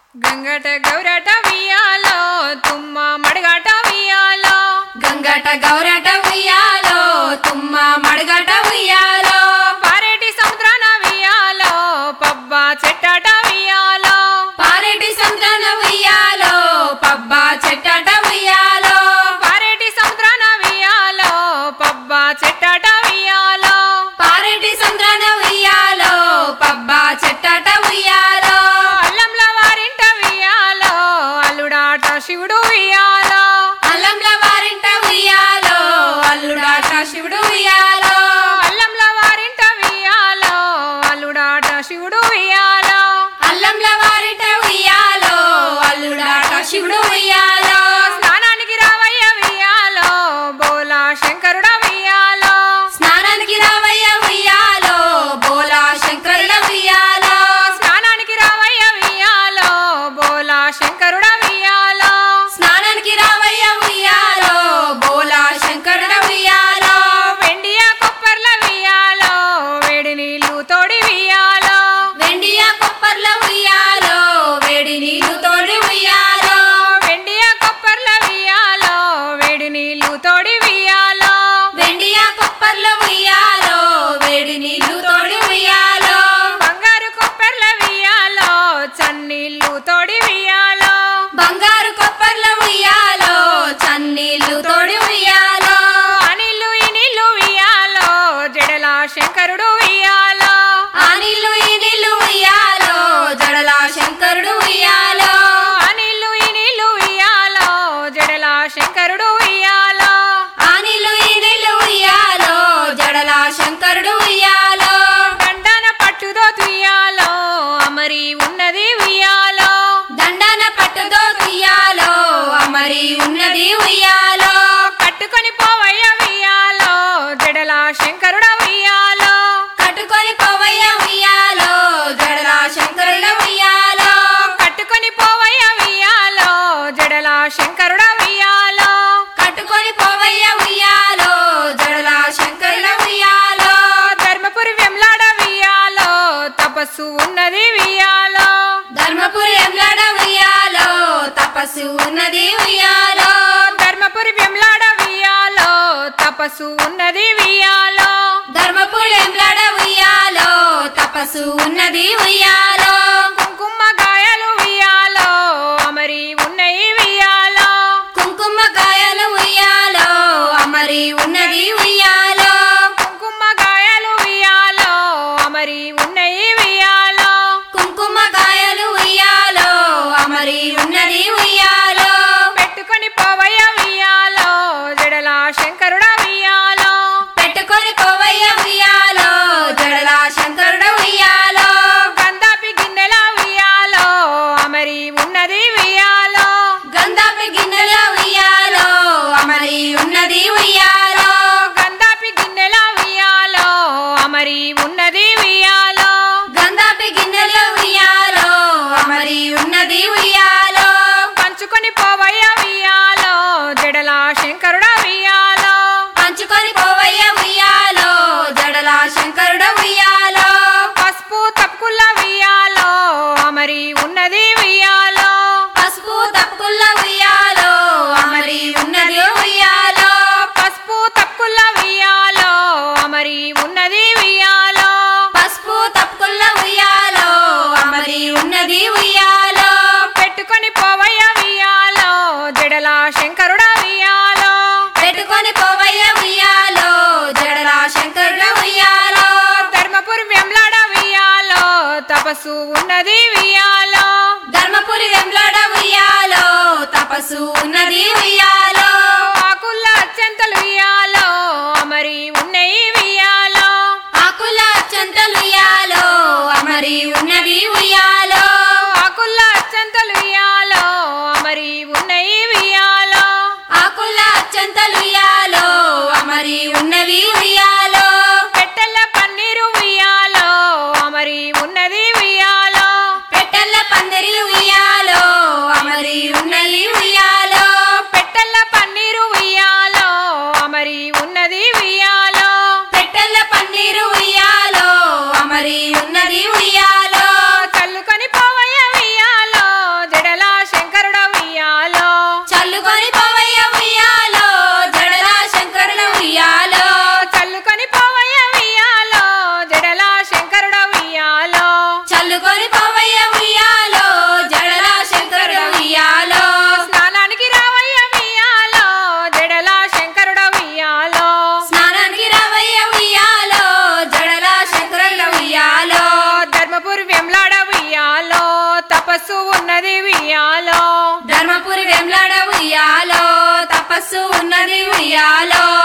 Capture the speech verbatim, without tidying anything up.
గంగట గౌరట వియాలో తుమ్మ మడగట వియాలో గంగట గౌరట ఉయ్యాలో తుమ్మ మడగట ఉయ్యాలో పారేటి సముద్రాన వియాలో పబ్బ చెట్టట వియాలో పారేటి సముద్రాన ఉయ్యాలో పబ్బ చెట్టట ఉయ్యాలో పారేటి సముద్రాన వియాలో పబ్బ చెట్టట వియాలో పారేటి సముద్రాన ఉయ్యాలో పబ్బ చెట్టట ఉయ్యాలో అల్లంల వారింట వియాలో అల్లుడాట శివుడు వియాలో అల్లంల వారింట ఉయ్యాలో అల్లుడాట శివుడు ఉయ్యాలో అల్లంల వారింట వియాలో అల్లుడాట శివుడు వియాలో అల్లంల వారింట ఉయ్యాలో అల్లుడాట శివుడు ఉయ్యాలో స్నానానికి రావయ్య వియాలో బోలా శంకరుడ వియాలో స్నానానికి రావయ్య ఉయ్యాలో బోలా శంకరుడ ఉయ్యాలో స్నానానికి రావయ్య వియాలో బోలా శంకరుడ వియాలో స్నానానికి రావయ్య ఉయ్యాలో బోలా శంకరుడ ఉయ్యాలో వెండియ కొప్పర్ల వియాలో వేడి నీళ్లు తోడి వియాలో వెండియ కొప్పర్ల ఉయ్యాలో వేడి నీళ్లు తోడి ఉయ్యాలో వెండియ కొప్పర్ల వియాలో వేడి నీళ్లు తోడి వియాలో వెండియ కొప్పర్ల ఉయ్యాలో వేడి నీళ్లు తోడి ఉయ్యాలో బంగారు కొప్పర్ల వియాలో చన్నీళ్లు తోడి వియాలో బంగారు కొప్పర్ల ఉయ్యాలో చన్నీళ్లు తోడి ఉయ్యాలో ఆ నీళ్లు ఈ నీళ్లు వియాలో జడల శంకరుడు వియాలో ఆ నీళ్లు ఈ నీళ్లు ఉయ్యాలో జడల శంకరుడు ఉయ్యాలో ఆ నీళ్లు ఈ నీళ్లు వియాలో జడల శంకరుడు వియాలో ఆ నీళ్లు ఈ నీళ్లు ఉయ్యాలో జడల శంకరుడు ఉయ్యాలో దండన పట్టుదో తుయ్యాలో అమరి ఉన్నది వియాలో దండన పట్టుదో ఉయ్యాలో అమరి ఉన్నది ఉయ్యాలో కట్టుకొని పోవయ్య వియాలో జడల శంకరుడ వియాలో కట్టుకొని పోవయ్య ఉయ్యాలో జడల శంకరుడ ఉయ్యాలో కట్టుకొని పోవయ్య వియాలో జడల శంకరుడ వియాలో కట్టుకొని పోవయ్య ఉయ్యాలో జడల శంకరుడ ఉయ్యాలో ధర్మపురి వెంలాడ వియాలో తపస్సు ఉన్నది వియాలో ధర్మపురి ఎంలాడ ఉయ్యాలో తపస్సు ఉన్నది ఉయ్యాలో ధర్మపురి వెంలాడ వియాలో తపస్సు ఉన్నది వియాలో ధర్మపురి ఎంలాడ ఉయ్యాలో తపస్సు ఉన్నది ఉయ్యాలో కుంకుమ గాయాలు వియాలో అమరి ఉన్నాయి వియాలో కుంకుమ గాయాలు ఉయ్యాలో అమరి ఉన్నది ఉయ్యాలో కుంకుమ గాయాలు వియాలో అమరి ఉన్నాయి వియాలో కుంకుమ గాయాలు ఉయ్యాలో అమరి ఉన్నది ఉయ్యాలో పెట్టుకొని పోవయ్య వియాలో జడల శంకరుడ వియాలో పెట్టుకొని పోవయ్య ఉయ్యాలో జడల శంకరుడ ఉయ్యాలో గంధాపి గిన్నెల వియాలో అమరి ఉన్నది వియాలో గంధాపి గిన్నెల ఉయ్యాలో అమరి ఉన్నది ఉయ్యాలో గంధాపి గిన్నెల వియాలో అమరి ఉన్నది వియాలో గంధాపి గిన్నెల ఉయ్యాలో అమరి ఉన్నది ఉయ్యాలో పంచుకొని పోవయ్య వియాలో జడల శంకరుడ వియాలో పంచుకొని పోవయ్య ఉయ్యాలో జడల శంకరుడ ఉయ్యాలో పసుపు తప్పుల వియాలో అమరి ఉన్నది వియాలో పసుపు తప్పుల ఉయ్యాలో అమరి ఉన్నది ఉయ్యాలో పసుపు తప్పుల వియాలో అమరి ఉన్నది వియాలో పసుపు తప్పుల ఉయ్యాలో అమరి ఉన్నది ఉయ్యాలో పెట్టుకొని పోవయ్య వియాలో జడల శంకరుడ వియాలో పెట్టుకొని పోవయ్య ఉయ్యాలో జడల శంకరుడ ఉయ్యాలో ధర్మపురి వెంలాడ వియాలో తపస్సు ఉన్నది వియాలో ధర్మపురి వెంలాడ ఉయ్యాలో తపస్సు ఉన్నది ఉయ్యాలో ఆకుల్ల అత్యంతలు వియాలో అమరి ఉన్నాయి వియాలో ఆకుల అత్యంతలు ఉయ్యాలో అమరి ఉన్నది ఉయ్యాలో ఆకుల్ల అత్యంతలు వియాలో అమరి ఉన్నాయి వియాలో ఆకుల అత్యంతలు ఉయ్యాలో అమరి ఉన్నవి ఉయ్యాలో పెట్టెల్ల పన్నీరు వియాలో అమరి ఉన్నది వియాలో పెట్టెల్ల పందిరి ఉయ్యాలో అమరి ఉన్నది ఉయ్యాలో పెట్టెల్ల పన్నీరు వియాలో అమరి ఉన్నది వియాలో పెట్టెల్ల పన్నీరు ఉయ్యాలో అమరి ఉన్నది ఉయ్యాలో చల్లుక అల్లుకొని పోవయ్య ఉయ్యాలో జడల శంకరుడు ఉయ్యాలో స్నానానికి రావయ్య ఉయ్యాలో జడల శంకరుడు ఉయ్యాలో స్నానానికి రావయ్య ఉయ్యాలో జడల శంకరుడు ఉయ్యాలో ధర్మపురి వెంలాడ ఉయ్యాలో తపస్సు ఉన్నది ఉయ్యాలో ధర్మపురి వెంలాడ ఉయ్యాలో తపస్సు ఉన్నది ఉయ్యాలో